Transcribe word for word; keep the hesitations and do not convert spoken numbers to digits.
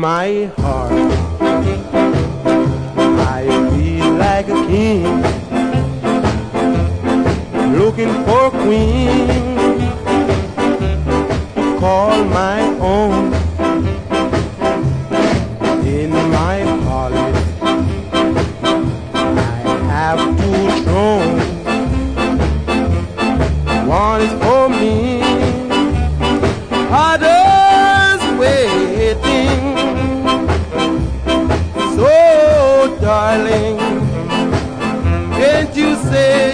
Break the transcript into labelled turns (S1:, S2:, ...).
S1: my heart, I feel like a king, looking for a queen to call my own. In my heart, I have two thrones. One is for me, others waiting. So darling, can't you say